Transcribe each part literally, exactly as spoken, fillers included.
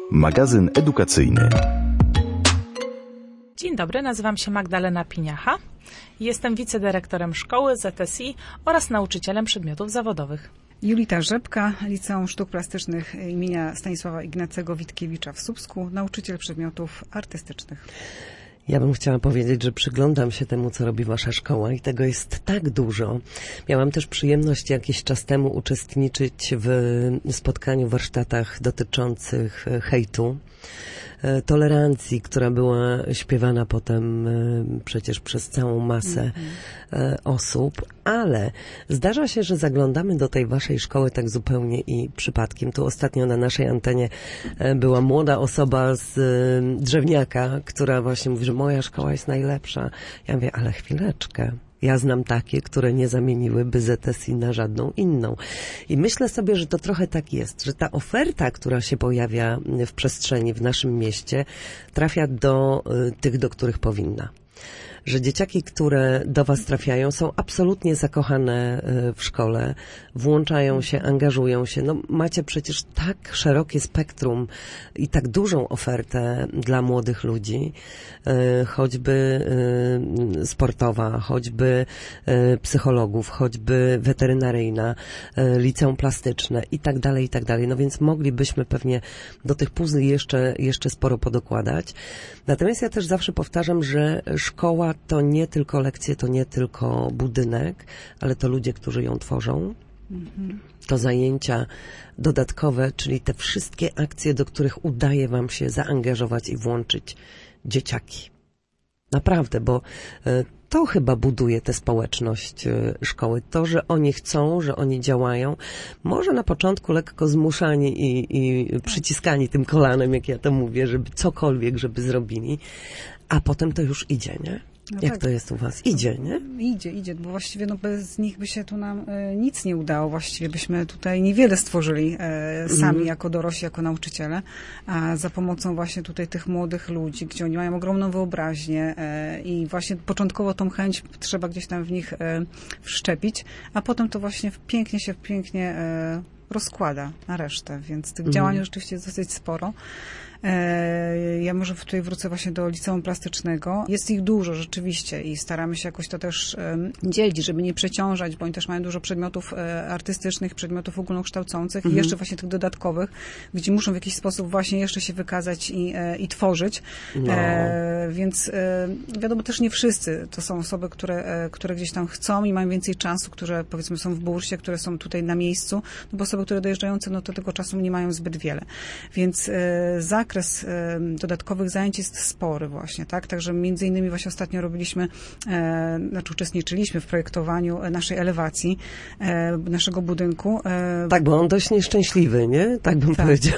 Magazyn edukacyjny. Dzień dobry, nazywam się Magdalena Piniacha. Jestem wicedyrektorem szkoły Z S I oraz nauczycielem przedmiotów zawodowych. Julita Rzepka, Liceum Sztuk Plastycznych imienia Stanisława Ignacego Witkiewicza w Słupsku, nauczyciel przedmiotów artystycznych. Ja bym chciała powiedzieć, że przyglądam się temu, co robi wasza szkoła i tego jest tak dużo. Miałam też przyjemność jakiś czas temu uczestniczyć w spotkaniu, warsztatach dotyczących hejtu, tolerancji, która była śpiewana potem przecież przez całą masę mm-hmm. osób, ale zdarza się, że zaglądamy do tej waszej szkoły tak zupełnie i przypadkiem. Tu ostatnio na naszej antenie była młoda osoba z Drzewniaka, która właśnie mówi, że moja szkoła jest najlepsza. Ja mówię, ale chwileczkę. Ja znam takie, które nie zamieniłyby Z S I na żadną inną. I myślę sobie, że to trochę tak jest, że ta oferta, która się pojawia w przestrzeni, w naszym mieście, trafia do y, tych, do których powinna. Że dzieciaki, które do was trafiają, są absolutnie zakochane w szkole, włączają się, angażują się. No, macie przecież tak szerokie spektrum i tak dużą ofertę dla młodych ludzi, choćby sportowa, choćby psychologów, choćby weterynaryjna, liceum plastyczne i tak dalej, i tak dalej. No więc moglibyśmy pewnie do tych puzli jeszcze, jeszcze sporo podokładać. Natomiast ja też zawsze powtarzam, że szkoła to nie tylko lekcje, to nie tylko budynek, ale to ludzie, którzy ją tworzą. Mm-hmm. To zajęcia dodatkowe, czyli te wszystkie akcje, do których udaje wam się zaangażować i włączyć dzieciaki. Naprawdę, bo to chyba buduje tę społeczność szkoły. To, że oni chcą, że oni działają. Może na początku lekko zmuszani i, i przyciskani tym kolanem, jak ja to mówię, żeby cokolwiek, żeby zrobili. A potem to już idzie, nie? No Jak tak. to jest u was? Idzie, nie? Idzie, idzie, bo właściwie no, bez nich by się tu nam e, nic nie udało. Właściwie byśmy tutaj niewiele stworzyli e, sami mm. jako dorośli, jako nauczyciele, a za pomocą właśnie tutaj tych młodych ludzi, gdzie oni mają ogromną wyobraźnię e, i właśnie początkowo tą chęć trzeba gdzieś tam w nich e, wszczepić, a potem to właśnie pięknie się pięknie e, rozkłada na resztę, więc tych mm. działań rzeczywiście jest dosyć sporo. Ja może tutaj wrócę właśnie do liceum plastycznego. Jest ich dużo rzeczywiście i staramy się jakoś to też dzielić, żeby nie przeciążać, bo oni też mają dużo przedmiotów artystycznych, przedmiotów ogólnokształcących mhm. i jeszcze właśnie tych dodatkowych, gdzie muszą w jakiś sposób właśnie jeszcze się wykazać i, i tworzyć. No. E, więc e, wiadomo, też nie wszyscy to są osoby, które, które gdzieś tam chcą i mają więcej czasu, które powiedzmy są w bursie, które są tutaj na miejscu, no bo osoby, które dojeżdżające, no to tego czasu nie mają zbyt wiele. Więc e, za Zakres e, dodatkowych zajęć jest spory właśnie, tak? Także między innymi właśnie ostatnio robiliśmy, e, znaczy uczestniczyliśmy w projektowaniu naszej elewacji, e, naszego budynku. E, tak, bo on dość nieszczęśliwy, nie? Tak bym tak. powiedział.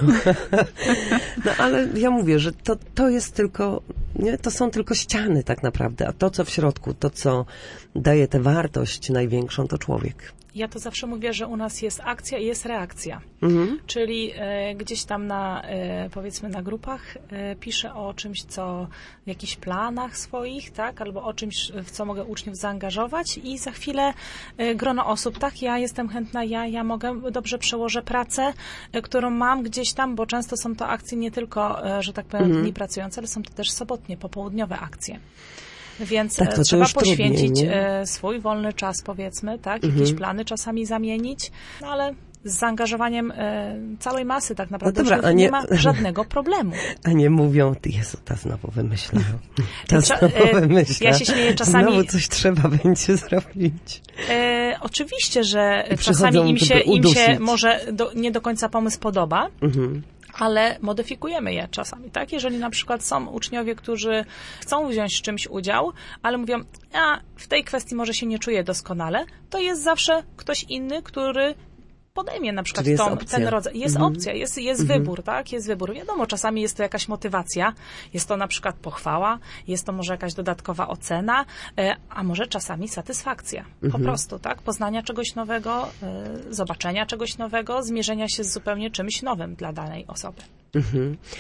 No ale ja mówię, że to, to jest tylko, nie? To są tylko ściany tak naprawdę, a to, co w środku, to, co daje tę wartość największą, to człowiek. Ja to zawsze mówię, że u nas jest akcja i jest reakcja. Mhm. Czyli e, gdzieś tam na, e, powiedzmy na grupach e, piszę o czymś, co w jakichś planach swoich, tak, albo o czymś, w co mogę uczniów zaangażować i za chwilę e, grono osób, tak, ja jestem chętna, ja, ja mogę, dobrze przełożę pracę, e, którą mam gdzieś tam, bo często są to akcje nie tylko, e, że tak powiem, mhm. dni pracujące, ale są to też sobotnie, popołudniowe akcje. Więc tak, to trzeba to poświęcić trudniej, swój wolny czas, powiedzmy, tak? Mhm. Jakieś plany czasami zamienić, no ale z zaangażowaniem e, całej masy tak naprawdę no dobra, nie, nie ma żadnego problemu. A nie mówią, Jezu, ta znowu wymyśla. Ta znowu wymyśla. Ja się śmieję czasami. Znowu coś trzeba będzie zrobić. E, oczywiście, że czasami im się, im się może do, nie do końca pomysł podoba, mhm. ale modyfikujemy je czasami, tak? Jeżeli na przykład są uczniowie, którzy chcą wziąć w czymś udział, ale mówią, a w tej kwestii może się nie czuję doskonale, to jest zawsze ktoś inny, który podejmie na przykład tą, ten rodzaj. Jest mhm. opcja, jest, jest mhm. wybór, tak? Jest wybór. Wiadomo, czasami jest to jakaś motywacja, jest to na przykład pochwała, jest to może jakaś dodatkowa ocena, a może czasami satysfakcja. Mhm. Po prostu, tak? Poznania czegoś nowego, zobaczenia czegoś nowego, zmierzenia się z zupełnie czymś nowym dla danej osoby. Mhm.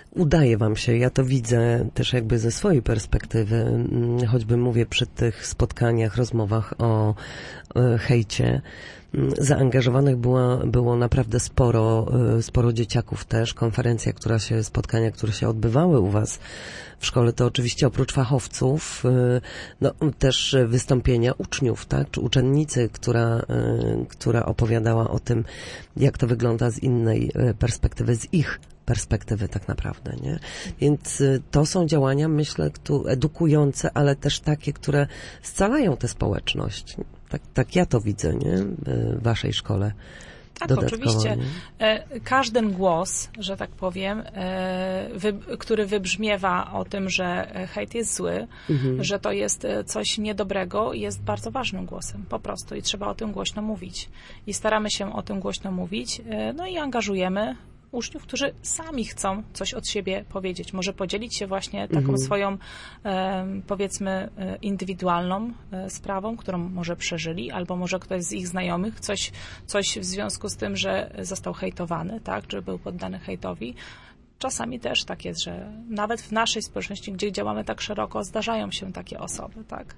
udaje wam się, ja to widzę też jakby ze swojej perspektywy, choćby mówię przy tych spotkaniach, rozmowach o hejcie, zaangażowanych było, było naprawdę sporo, sporo dzieciaków też. Konferencja, która się, spotkania, które się odbywały u was w szkole, to oczywiście oprócz fachowców, no też wystąpienia uczniów, tak, czy uczennicy, która, która opowiadała o tym, jak to wygląda z innej perspektywy, z ich perspektywy tak naprawdę, nie? Więc to są działania, myślę, tu edukujące, ale też takie, które scalają tę społeczność. Tak, tak ja to widzę, nie? W waszej szkole. Tak, oczywiście. Nie? Każdy głos, że tak powiem, wy, który wybrzmiewa o tym, że hejt jest zły, mhm. że to jest coś niedobrego, jest bardzo ważnym głosem, po prostu. I trzeba o tym głośno mówić. I staramy się o tym głośno mówić, no i angażujemy uczniów, którzy sami chcą coś od siebie powiedzieć. Może podzielić się właśnie taką mhm. swoją, e, powiedzmy, e, indywidualną e, sprawą, którą może przeżyli, albo może ktoś z ich znajomych coś, coś w związku z tym, że został hejtowany, tak, czy był poddany hejtowi. Czasami też tak jest, że nawet w naszej społeczności, gdzie działamy tak szeroko, zdarzają się takie osoby, tak.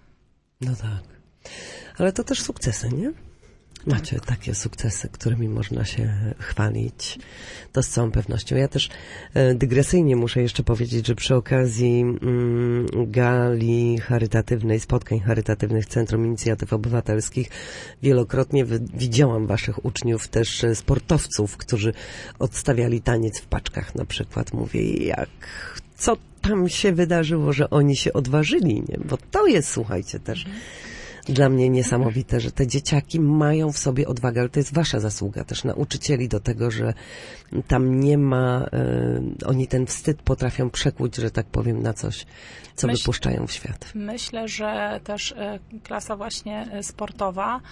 No tak. Ale to też sukcesy, nie? Macie tak. takie sukcesy, którymi można się chwalić. To z całą pewnością. Ja też e, dygresyjnie muszę jeszcze powiedzieć, że przy okazji mm, gali charytatywnej, spotkań charytatywnych Centrum Inicjatyw Obywatelskich wielokrotnie wy, widziałam waszych uczniów, też e, sportowców, którzy odstawiali taniec w paczkach na przykład. Mówię, jak, co tam się wydarzyło, że oni się odważyli, nie? Bo to jest, słuchajcie, też dla mnie niesamowite, że te dzieciaki mają w sobie odwagę, ale to jest wasza zasługa też, nauczycieli do tego, że tam nie ma, y, oni ten wstyd potrafią przekuć, że tak powiem, na coś, co Myśl, wypuszczają w świat. Myślę, że też y, klasa właśnie sportowa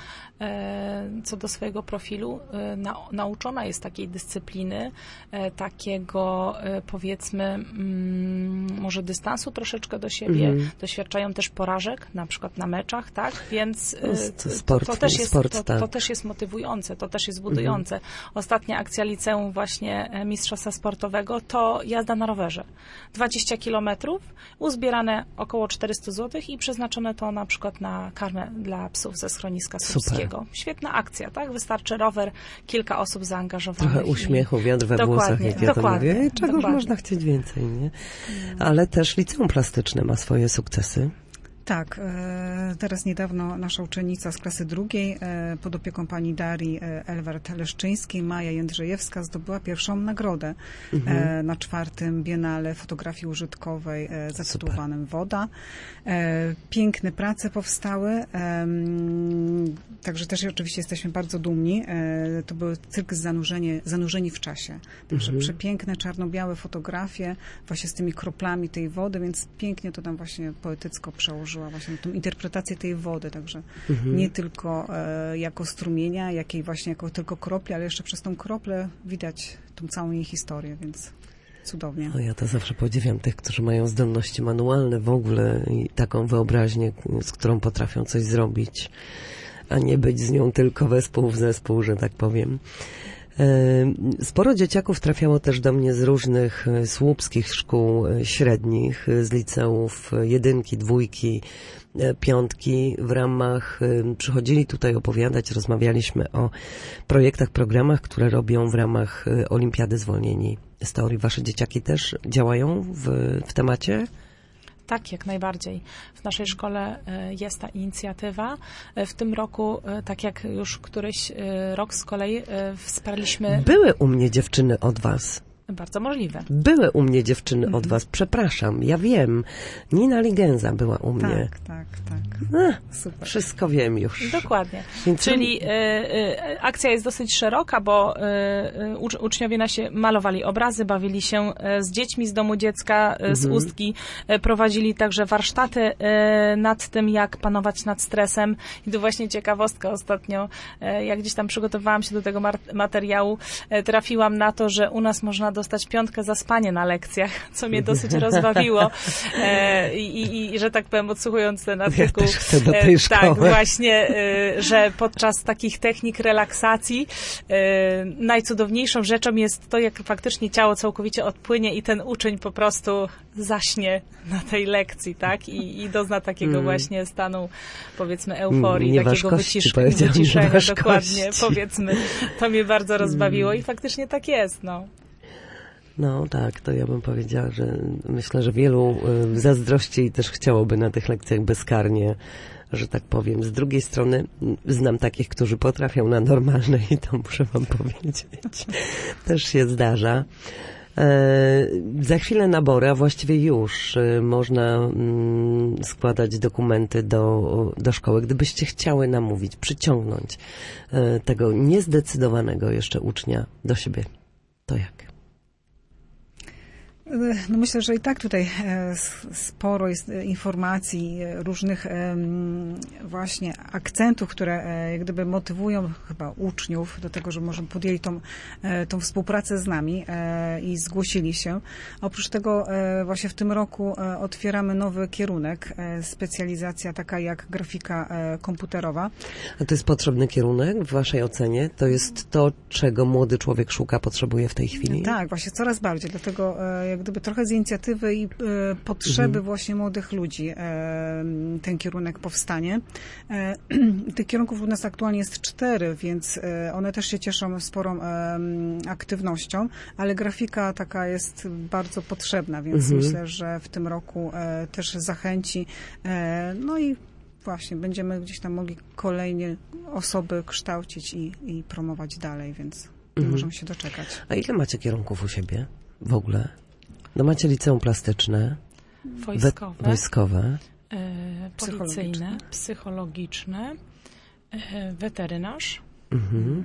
y, co do swojego profilu y, na, nauczona jest takiej dyscypliny, y, takiego y, powiedzmy mm, może dystansu troszeczkę do siebie, mm. doświadczają też porażek, na przykład na meczach, tak? Więc y, to, sport, to, to, też jest, sport, to, tak. to też jest motywujące, to też jest budujące. Mm. Ostatnia akcja liceum właśnie mistrzostwa sportowego to jazda na rowerze. dwadzieścia kilometrów, uzbierane około czterysta złotych i przeznaczone to na przykład na karmę dla psów ze schroniska słupskiego. Świetna akcja, tak? Wystarczy rower, kilka osób zaangażowanych. Trochę uśmiechu, wiatr we włosach, jak ja to mówię. Czegoż można chcieć więcej, nie? Ale też liceum plastyczne ma swoje sukcesy. Tak, teraz niedawno nasza uczennica z klasy drugiej pod opieką pani Darii Elwart-Leszczyńskiej, Maja Jędrzejewska zdobyła pierwszą nagrodę mhm. na czwartym Biennale Fotografii Użytkowej zatytułowanym Woda. Piękne prace powstały, także też oczywiście jesteśmy bardzo dumni. To był cyrk zanurzenie, zanurzeni w czasie. Także mhm. przepiękne, czarno-białe fotografie właśnie z tymi kroplami tej wody, więc pięknie to tam właśnie poetycko przełożyło właśnie tą interpretację tej wody, także mhm. nie tylko e, jako strumienia, jakiej właśnie jako tylko kropli, ale jeszcze przez tą kroplę widać tą całą jej historię, więc cudownie. No ja to zawsze podziwiam tych, którzy mają zdolności manualne w ogóle i taką wyobraźnię, z którą potrafią coś zrobić, a nie być z nią tylko wespół w zespół, że tak powiem. Sporo dzieciaków trafiało też do mnie z różnych słupskich szkół średnich, z liceów jedynki, dwójki, piątki. W ramach, przychodzili tutaj opowiadać, rozmawialiśmy o projektach, programach, które robią w ramach Olimpiady Zwolnieni z Teorii. Wasze dzieciaki też działają w, w temacie? Tak, jak najbardziej. W naszej szkole jest ta inicjatywa. W tym roku, tak jak już któryś rok z kolei, wsparliśmy... Były u mnie dziewczyny od was. Bardzo możliwe. Były u mnie dziewczyny mhm. od was, przepraszam, ja wiem. Nina Ligenza była u mnie. Tak, tak, tak. A, super. Wszystko wiem już. Dokładnie. Więc... Czyli y, y, akcja jest dosyć szeroka, bo y, ucz, uczniowie nasi malowali obrazy, bawili się y, z dziećmi z domu dziecka, y, z mhm. Ustki, y, prowadzili także warsztaty y, nad tym, jak panować nad stresem. I tu właśnie ciekawostka ostatnio, y, jak gdzieś tam przygotowałam się do tego mar- materiału, y, trafiłam na to, że u nas można dostać piątkę za spanie na lekcjach, co mnie dosyć rozbawiło. E, i, I, że tak powiem, odsłuchując ten artykuł. Ja też chcę do tej szkoły. Tak, właśnie, e, że podczas takich technik relaksacji e, najcudowniejszą rzeczą jest to, jak faktycznie ciało całkowicie odpłynie i ten uczeń po prostu zaśnie na tej lekcji, tak? I, i dozna takiego mm. właśnie stanu, powiedzmy, euforii, nie takiego wycisz- wyciszenia, dokładnie, powiedzmy. To mnie bardzo rozbawiło i faktycznie tak jest, no. No tak, to ja bym powiedziała, że myślę, że wielu y, zazdrości i też chciałoby na tych lekcjach bezkarnie, że tak powiem. Z drugiej strony znam takich, którzy potrafią na normalne i to muszę wam powiedzieć. Też się zdarza. E, za chwilę nabory, a właściwie już e, można mm, składać dokumenty do, do szkoły. Gdybyście chciały namówić, przyciągnąć e, tego niezdecydowanego jeszcze ucznia do siebie, to jak? No myślę, że i tak tutaj sporo jest informacji, różnych właśnie akcentów, które jak gdyby motywują chyba uczniów do tego, że może podjęli tą, tą współpracę z nami i zgłosili się. Oprócz tego właśnie w tym roku otwieramy nowy kierunek, specjalizacja taka jak grafika komputerowa. A to jest potrzebny kierunek w waszej ocenie? To jest to, czego młody człowiek szuka, potrzebuje w tej chwili? Tak, właśnie coraz bardziej, dlatego jak gdyby trochę z inicjatywy i e, potrzeby mhm. właśnie młodych ludzi e, ten kierunek powstanie. E, tych kierunków u nas aktualnie jest cztery, więc e, one też się cieszą sporą e, aktywnością, ale grafika taka jest bardzo potrzebna, więc mhm. myślę, że w tym roku e, też zachęci. E, no i właśnie będziemy gdzieś tam mogli kolejnie osoby kształcić i, i promować dalej, więc nie mhm. możemy się doczekać. A ile macie kierunków u siebie w ogóle? No macie liceum plastyczne, wojskowe, we, wojskowe e, policyjne, psychologiczne, e, weterynarz. Mhm.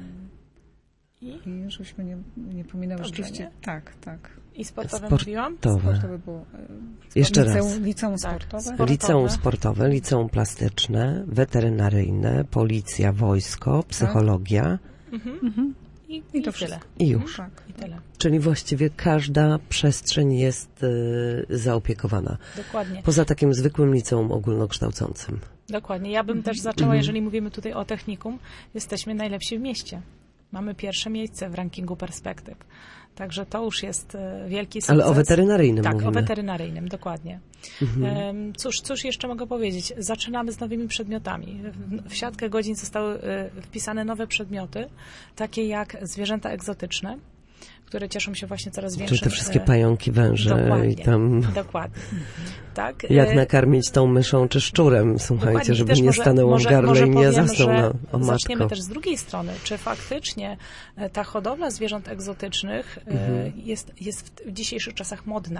I, I żebyśmy nie, nie pominęły oczywiście. Tak, tak. I sportowe, sportowe. mówiłam? Sportowe było. E, Jeszcze liceum, raz. Liceum sportowe. Tak, sportowe. Liceum sportowe, liceum plastyczne, weterynaryjne, policja, wojsko, psychologia. Tak. Mhm. Mhm. I, I to i tyle. I już. Tak. I tyle. Czyli właściwie każda przestrzeń jest y, zaopiekowana. Dokładnie. Poza takim zwykłym liceum ogólnokształcącym. Dokładnie. Ja bym też zaczęła, jeżeli mówimy tutaj o technikum, jesteśmy najlepsi w mieście. Mamy pierwsze miejsce w rankingu perspektyw. Także to już jest wielki sukces. Ale o weterynaryjnym tak, mówimy. Tak, o weterynaryjnym, dokładnie. Mhm. Cóż, cóż jeszcze mogę powiedzieć? Zaczynamy z nowymi przedmiotami. W siatkę godzin zostały wpisane nowe przedmioty, takie jak zwierzęta egzotyczne, które cieszą się właśnie coraz większym... Czyli te wszystkie pająki, węże dokładnie, i tam... Dokładnie. Tak. Jak nakarmić tą myszą czy szczurem, słuchajcie, dokładnie, żeby nie może, stanęło może, w gardle może i nie powiem, zasnął na o matko. Zaczniemy też z drugiej strony. Czy faktycznie ta hodowla zwierząt egzotycznych mhm. jest, jest w dzisiejszych czasach modna?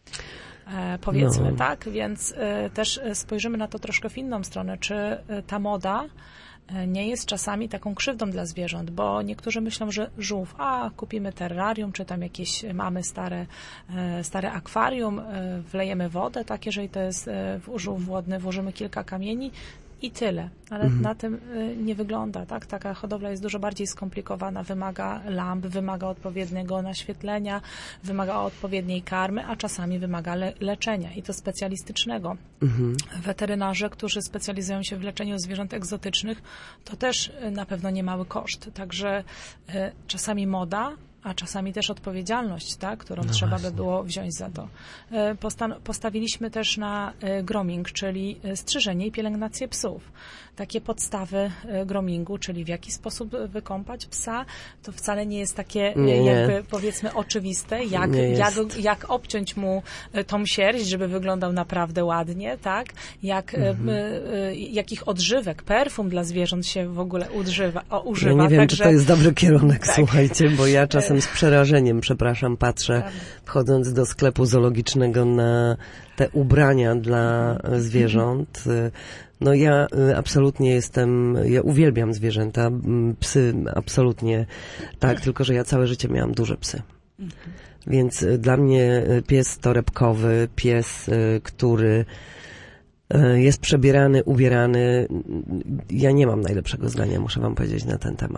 E, powiedzmy, no. tak? Więc e, też spojrzymy na to troszkę w inną stronę. Czy ta moda nie jest czasami taką krzywdą dla zwierząt, bo niektórzy myślą, że żółw, a kupimy terrarium, czy tam jakieś mamy stare, stare akwarium, wlejemy wodę, tak, jeżeli to jest żółw wodny, włożymy kilka kamieni i tyle. Ale mhm. na tym nie wygląda, tak? Taka hodowla jest dużo bardziej skomplikowana, wymaga lamp, wymaga odpowiedniego naświetlenia, wymaga odpowiedniej karmy, a czasami wymaga le- leczenia i to specjalistycznego. Mhm. Weterynarze, którzy specjalizują się w leczeniu zwierząt egzotycznych, to też na pewno niemały koszt. Także y, czasami moda, a czasami też odpowiedzialność, tak, którą no trzeba właśnie. by było wziąć za to. Postan- postawiliśmy też na grooming, czyli strzyżenie i pielęgnację psów. Takie podstawy groomingu, czyli w jaki sposób wykąpać psa, to wcale nie jest takie nie, jakby nie. powiedzmy oczywiste, jak, jak, jak obciąć mu tą sierść, żeby wyglądał naprawdę ładnie, tak, jak, mhm. y, y, jakich odżywek, perfum dla zwierząt się w ogóle używa. O, używa. Ja nie wiem, Także... czy to jest dobry kierunek, tak. słuchajcie, bo ja czasem z przerażeniem, przepraszam, patrzę, wchodząc do sklepu zoologicznego na te ubrania dla zwierząt. No ja absolutnie jestem, ja uwielbiam zwierzęta, psy absolutnie tak, tylko że ja całe życie miałam duże psy. Więc dla mnie pies torebkowy, pies, który jest przebierany, ubierany. Ja nie mam najlepszego zdania, muszę wam powiedzieć, na ten temat.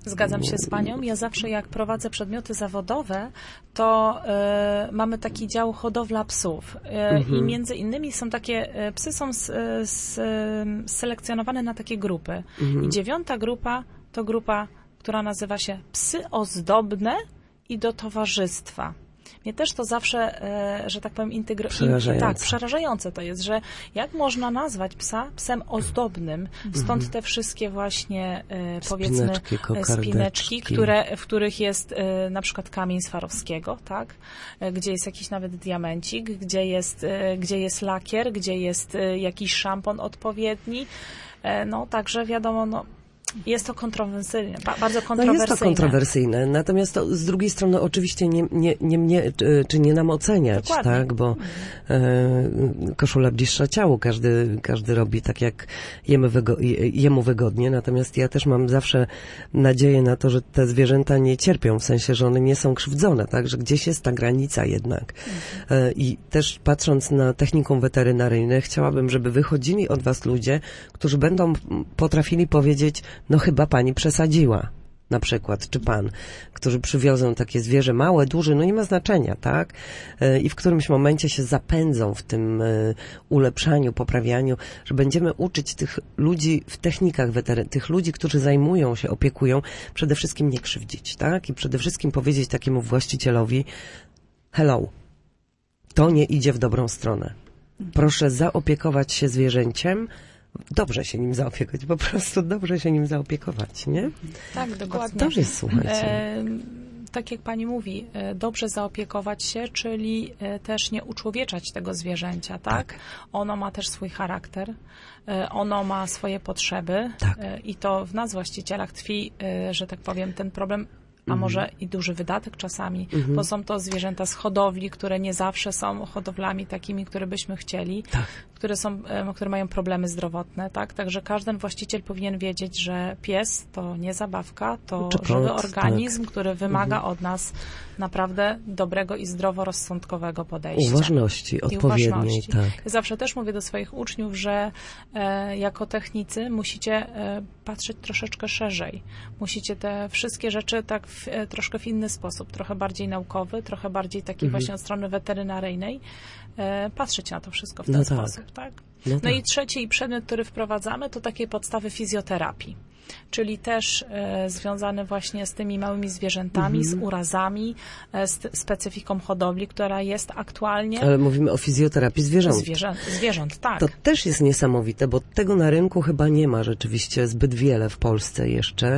Zgadzam się z panią. Ja zawsze jak prowadzę przedmioty zawodowe, to y, mamy taki dział hodowla psów. Y, mhm. I między innymi są takie, y, psy są s, s, selekcjonowane na takie grupy. Mhm. I dziewiąta grupa to grupa, która nazywa się psy ozdobne i do towarzystwa. Mnie też to zawsze, e, że tak powiem, integro... Przerażające. Tak, przerażające to jest, że jak można nazwać psa psem ozdobnym, stąd te wszystkie właśnie, e, powiedzmy, spineczki, spineczki, które, w których jest e, na przykład kamień Swarowskiego, tak? E, gdzie jest jakiś nawet diamencik, gdzie jest, e, gdzie jest lakier, gdzie jest e, jakiś szampon odpowiedni. E, no, także wiadomo, no, jest to kontrowersyjne, bardzo kontrowersyjne. No jest to kontrowersyjne, natomiast to z drugiej strony oczywiście nie, nie, nie mnie, czy, czy nie nam oceniać, dokładnie. Tak, bo e, koszula bliższa ciału, każdy, każdy robi tak, jak jemu, wygo, jemu wygodnie, natomiast ja też mam zawsze nadzieję na to, że te zwierzęta nie cierpią, w sensie, że one nie są krzywdzone, tak, że gdzieś jest ta granica jednak. E, I też patrząc na technikum weterynaryjne, chciałabym, żeby wychodzili od was ludzie, którzy będą potrafili powiedzieć, no chyba pani przesadziła, na przykład, czy pan, którzy przywiozą takie zwierzę małe, duże, no nie ma znaczenia, tak? I w którymś momencie się zapędzą w tym ulepszaniu, poprawianiu, że będziemy uczyć tych ludzi w technikach weterynaryjnych, tych ludzi, którzy zajmują się, opiekują, przede wszystkim nie krzywdzić, tak? I przede wszystkim powiedzieć takiemu właścicielowi, hello, to nie idzie w dobrą stronę. Proszę zaopiekować się zwierzęciem, dobrze się nim zaopiekować, po prostu dobrze się nim zaopiekować, nie? Tak, dokładnie. To jest, słuchajcie. E, tak jak pani mówi, e, dobrze zaopiekować się, czyli e, też nie uczłowieczać tego zwierzęcia, tak? tak. Ono ma też swój charakter, e, ono ma swoje potrzeby tak. e, i to w nas właścicielach tkwi, e, że tak powiem, ten problem, a może i duży wydatek czasami, mhm. bo są to zwierzęta z hodowli, które nie zawsze są hodowlami takimi, które byśmy chcieli, tak. które są, które mają problemy zdrowotne, tak? Także każdy właściciel powinien wiedzieć, że pies to nie zabawka, to Czy żywy kot, organizm, tak. który wymaga mhm. od nas naprawdę dobrego i zdroworozsądkowego podejścia. Uważności, odpowiedniej, uważności. tak. Ja zawsze też mówię do swoich uczniów, że e, jako technicy musicie e, patrzeć troszeczkę szerzej. Musicie te wszystkie rzeczy tak w, e, troszkę w inny sposób, trochę bardziej naukowy, trochę bardziej taki mhm. właśnie od strony weterynaryjnej, e, patrzeć na to wszystko w ten no sposób, tak? tak? No, no tak. i trzeci przedmiot, który wprowadzamy, to takie podstawy fizjoterapii. Czyli też e, związany właśnie z tymi małymi zwierzętami, mhm. z urazami, e, z specyfiką hodowli, która jest aktualnie. Ale mówimy o fizjoterapii zwierząt. Zwierzę, zwierząt, tak. To też jest niesamowite, bo tego na rynku chyba nie ma rzeczywiście zbyt wiele w Polsce jeszcze.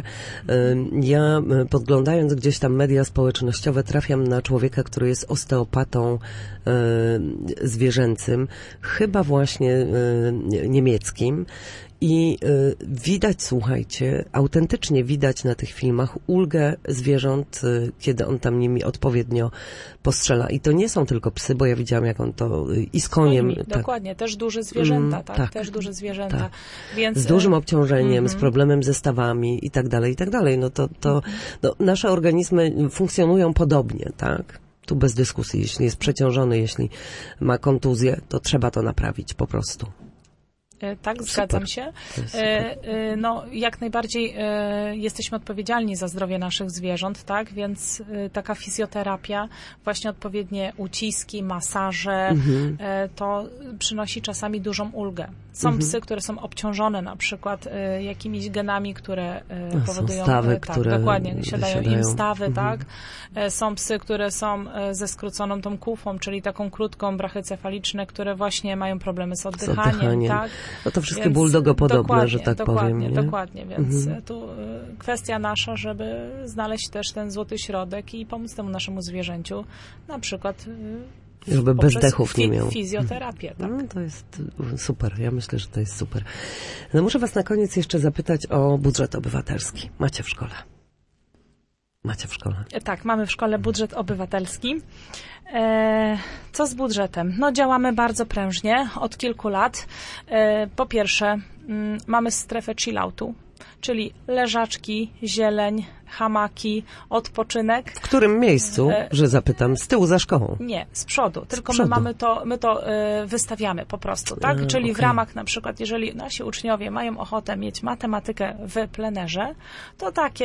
Ja podglądając gdzieś tam media społecznościowe trafiam na człowieka, który jest osteopatą zwierzęcym, chyba właśnie niemieckim. I y, widać, słuchajcie, autentycznie widać na tych filmach ulgę zwierząt, y, kiedy on tam nimi odpowiednio postrzela. I to nie są tylko psy, bo ja widziałam, jak on to y, i z koniem. Nimi, tak. Dokładnie, też duże zwierzęta, mm, tak? tak? Też duże zwierzęta. Tak. Więc, z dużym obciążeniem, mm-hmm. z problemem ze stawami i tak dalej, i tak dalej. No to, to no, nasze organizmy funkcjonują podobnie, tak? Tu bez dyskusji. Jeśli jest przeciążony, jeśli ma kontuzję, to trzeba to naprawić po prostu. Tak, zgadzam się. No, jak najbardziej jesteśmy odpowiedzialni za zdrowie naszych zwierząt, tak, więc taka fizjoterapia, właśnie odpowiednie uciski, masaże, mhm. to przynosi czasami dużą ulgę. Są mhm. psy, które są obciążone na przykład jakimiś genami, które A, powodują... stawy, tak, które dokładnie, siadają im stawy, mhm. tak. Są psy, które są ze skróconą tą kufą, czyli taką krótką brachycefaliczne, które właśnie mają problemy z oddychaniem, z oddychaniem. tak. No to wszystkie bulldogopodobne, że tak dokładnie, powiem. Nie? Dokładnie, więc mhm. tu y, kwestia nasza, żeby znaleźć też ten złoty środek i pomóc temu naszemu zwierzęciu, na przykład y, żeby bezdechów nie miał. Fizjoterapię, tak. No, to jest super, ja myślę, że to jest super. No muszę was na koniec jeszcze zapytać o budżet obywatelski. Macie w szkole? Macie w szkole? Tak, mamy w szkole budżet obywatelski. E, co z budżetem? No działamy bardzo prężnie od kilku lat. E, po pierwsze m, mamy strefę chilloutu, czyli leżaczki, zieleń, hamaki, odpoczynek. W którym miejscu, e, że zapytam, z tyłu za szkołą? Nie, z przodu, tylko z przodu. my mamy to, my to e, wystawiamy po prostu, tak? E, czyli okay. w ramach na przykład, jeżeli nasi uczniowie mają ochotę mieć matematykę w plenerze, to takie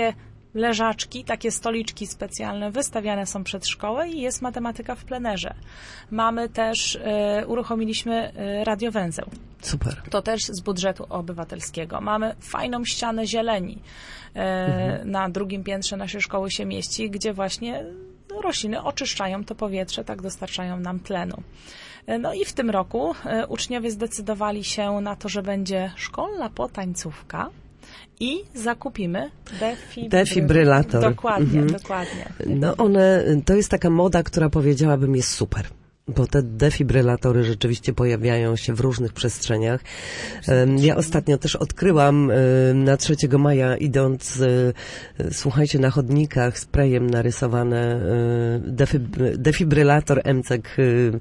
leżaczki, takie stoliczki specjalne wystawiane są przed szkołę i jest matematyka w plenerze. Mamy też, e, uruchomiliśmy e, radiowęzeł. Super. To też z budżetu obywatelskiego. Mamy fajną ścianę zieleni. E, mhm. Na drugim piętrze naszej szkoły się mieści, gdzie właśnie no, rośliny oczyszczają to powietrze, tak dostarczają nam tlenu. E, no i w tym roku e, uczniowie zdecydowali się na to, że będzie szkolna potańcówka i zakupimy defibry... defibrylator. Dokładnie, mhm. dokładnie. No one, to jest taka moda, która powiedziałabym jest super. Bo te defibrylatory rzeczywiście pojawiają się w różnych przestrzeniach. Ja ostatnio też odkryłam na trzeciego maja, idąc, słuchajcie, na chodnikach sprayem narysowane defibrylator, emcek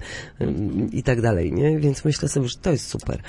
i tak dalej, nie? Więc myślę sobie, że to jest super.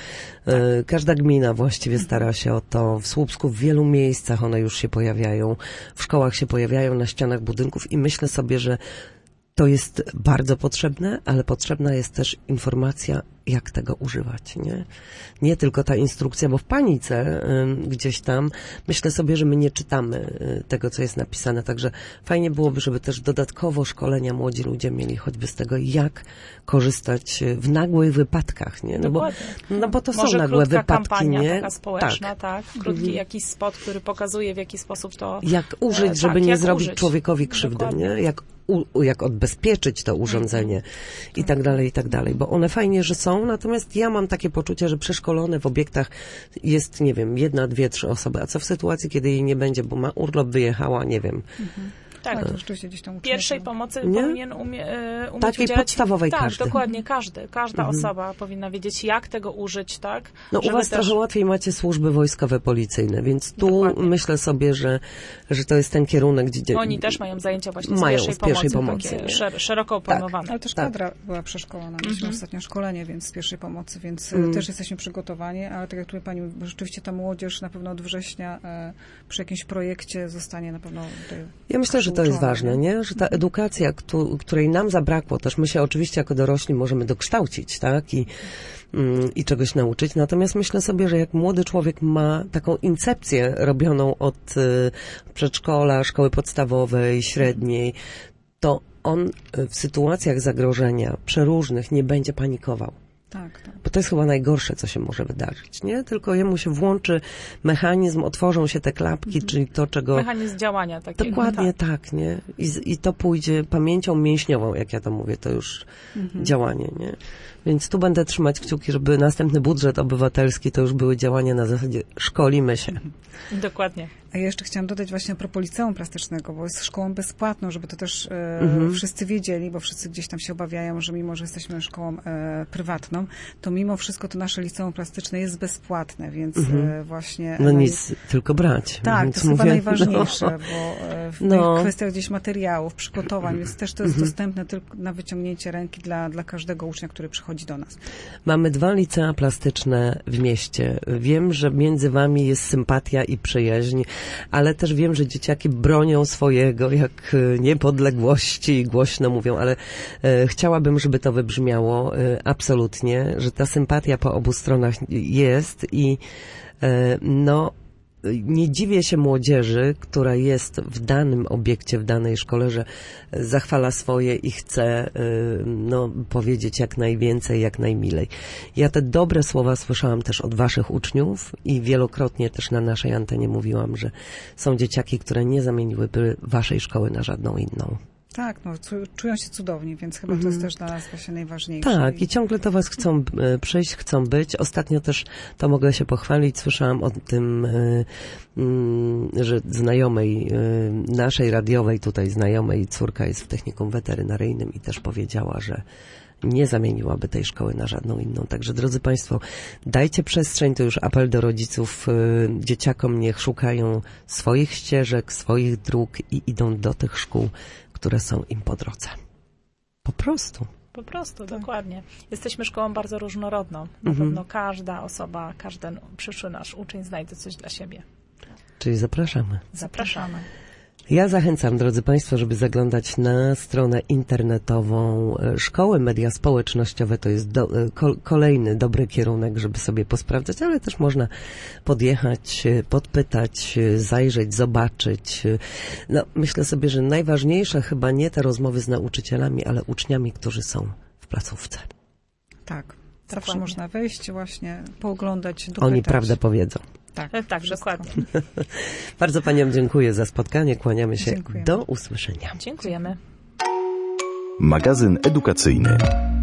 Każda gmina właściwie stara się o to. W Słupsku w wielu miejscach one już się pojawiają. W szkołach się pojawiają, na ścianach budynków i myślę sobie, że to jest bardzo potrzebne, ale potrzebna jest też informacja, jak tego używać, nie? Nie tylko ta instrukcja, bo w panice y, gdzieś tam myślę sobie, że my nie czytamy y, tego, co jest napisane, także fajnie byłoby, żeby też dodatkowo szkolenia młodzi ludzie mieli choćby z tego, jak korzystać w nagłych wypadkach, nie? No bo, no bo to Może są nagłe wypadki, kampania nie? taka społeczna, tak. tak? Krótki Mhm. jakiś spot, który pokazuje, w jaki sposób to... Jak użyć, e, żeby tak, nie jak zrobić użyć. człowiekowi krzywdy, Dokładnie. nie? Jak U, jak odbezpieczyć to urządzenie mm. i tak dalej, i tak dalej, bo one fajnie, że są, natomiast ja mam takie poczucie, że przeszkolone w obiektach jest, nie wiem, jedna, dwie, trzy osoby, a co w sytuacji, kiedy jej nie będzie, bo ma urlop, wyjechała, nie wiem. Mhm. Tak, ale to rzeczywiście gdzieś tam pierwszej pomocy nie? powinien umie, e, umieć Takiej udzielać. podstawowej tak, każdy. dokładnie, każdy. Każda mhm. osoba powinna wiedzieć, jak tego użyć, tak? No u was też... trochę łatwiej macie służby wojskowe, policyjne, więc tu dokładnie. Myślę sobie, że, że to jest ten kierunek, gdzie... Oni też mają zajęcia właśnie z mają pierwszej, z pierwszej pomocy, pomocy takie szer- szeroko pojmowane. Tak, ale też tak. kadra była przeszkolona. Mieliśmy mhm. ostatnio szkolenie, więc z pierwszej pomocy, więc mhm. też jesteśmy przygotowani, ale tak jak tutaj pani, rzeczywiście ta młodzież na pewno od września e, przy jakimś projekcie zostanie na pewno tutaj Ja myślę, że to jest ważne, nie? Że ta edukacja, której nam zabrakło, też my się oczywiście jako dorośli możemy dokształcić, tak? I, mm, i czegoś nauczyć. Natomiast myślę sobie, że jak młody człowiek ma taką incepcję robioną od y, przedszkola, szkoły podstawowej, średniej, to on w sytuacjach zagrożenia przeróżnych nie będzie panikował. Tak, tak. Bo to jest chyba najgorsze, co się może wydarzyć, nie? Tylko jemu się włączy mechanizm, otworzą się te klapki, mhm. czyli to, czego... Mechanizm działania takiego. Dokładnie tak, tak nie? I, I to pójdzie pamięcią mięśniową, jak ja to mówię, to już mhm. działanie, nie? Więc tu będę trzymać kciuki, żeby następny budżet obywatelski to już były działania na zasadzie szkolimy się. Mhm. Dokładnie. A ja jeszcze chciałam dodać właśnie a propos liceum plastycznego, bo jest szkołą bezpłatną, żeby to też e, mhm. wszyscy wiedzieli, bo wszyscy gdzieś tam się obawiają, że mimo, że jesteśmy szkołą e, prywatną, to mimo wszystko to nasze liceum plastyczne jest bezpłatne, więc mhm. e, właśnie... No, no nic, i, tylko brać. Tak, więc to jest mówię, chyba najważniejsze, no. bo e, w no. tych kwestiach gdzieś materiałów, przygotowań, więc też to jest mhm. dostępne tylko na wyciągnięcie ręki dla, dla każdego ucznia, który przychodzi do nas. Mamy dwa licea plastyczne w mieście. Wiem, że między wami jest sympatia i przyjaźń, ale też wiem, że dzieciaki bronią swojego jak niepodległości i głośno mówią, ale e, chciałabym, żeby to wybrzmiało e, absolutnie, że ta sympatia po obu stronach jest i e, no nie dziwię się młodzieży, która jest w danym obiekcie, w danej szkole, że zachwala swoje i chce no, powiedzieć jak najwięcej, jak najmilej. Ja te dobre słowa słyszałam też od waszych uczniów i wielokrotnie też na naszej antenie mówiłam, że są dzieciaki, które nie zamieniłyby waszej szkoły na żadną inną. Tak, no, czują się cudownie, więc chyba mm. to jest też dla nas właśnie najważniejsze. Tak, i ciągle do was chcą przyjść, chcą być. Ostatnio też to mogę się pochwalić. Słyszałam o tym, że znajomej, naszej radiowej tutaj znajomej córka jest w technikum weterynaryjnym i też powiedziała, że nie zamieniłaby tej szkoły na żadną inną. Także drodzy Państwo, dajcie przestrzeń, to już apel do rodziców, dzieciakom niech szukają swoich ścieżek, swoich dróg i idą do tych szkół, które są im po drodze. Po prostu. Po prostu, tak. Dokładnie. Jesteśmy szkołą bardzo różnorodną. Na mhm. pewno każda osoba, każdy przyszły nasz uczeń znajdzie coś dla siebie. Czyli zapraszamy. Zapraszamy. Ja zachęcam, drodzy Państwo, żeby zaglądać na stronę internetową Szkoły. Media społecznościowe to jest do, ko, kolejny dobry kierunek, żeby sobie posprawdzać, ale też można podjechać, podpytać, zajrzeć, zobaczyć. No, myślę sobie, że najważniejsze chyba nie te rozmowy z nauczycielami, ale uczniami, którzy są w placówce. Tak. Zawsze dokładnie. Można wejść, właśnie pooglądać, dopytać. Oni prawdę powiedzą. Tak, tak, dokładnie. Bardzo Paniom dziękuję za spotkanie. Kłaniamy się. Dziękujemy. Do usłyszenia. Dziękujemy. Magazyn edukacyjny.